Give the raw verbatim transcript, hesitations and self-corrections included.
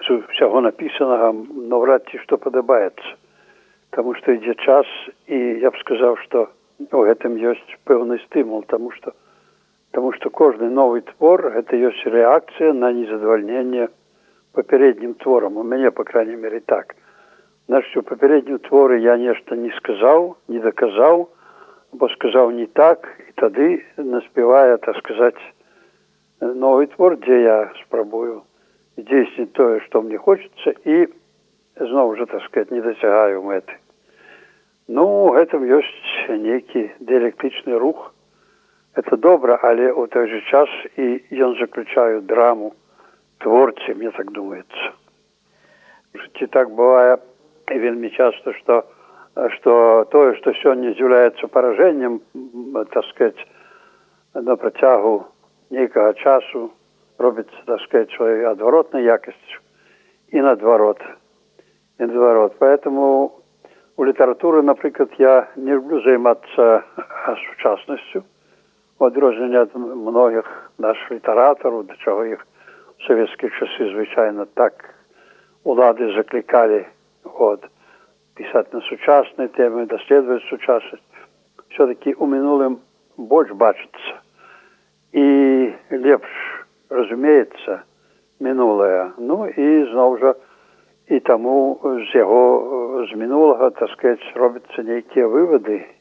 чытацу ўсяго напісанага наўрад ці што падабаецца. Таму што ідзе час, і я б сказаў, што у гэтым ёсць пэўны стымул, таму што таму што кожны новы твор гэта ёсць рэакцыя на незадавальненне папярэднім творам. У мяне, па крайней мере, так. Значыць, у папярэднім творы я нешта не сказаў, не даказаў, бо сказаў не так, і тады наспявае, так сказаць, новый твор, дзе я спрабую здзейсніць тое, што мне хочацца, і зноў жа, так сказаць, не дасягаю мэты. Ну, у гэтым ёсць нейкі дыялектычны рух. Это добра, але ў той же час і ён заключае драму творцы, мне так думаецца. В жыцці так бывае і вельмі часта, што, што тое, што сёння з'яўляецца паражэннем, так сказаць, на працягу нейкага часу робіцца, так сказаць, сваёй адваротнай якасцю і наадварот. І наадварот. Поэтому у літаратуры, напрыклад, я не люблю займацца сучаснасцю, у адрозненне ад многіх наших літаратараў, да чаго іх у савецкія часы звычайна так улады заклікалі от, пісаць на сучасныя тэмы, даследаваць сучаснасць. Все-таки у мінулым больш бачыцца. І лепш разумеецца мінулае. Ну і зноў жа і таму з яго, з мінулага, так сказаць, робяцца нейкія вывады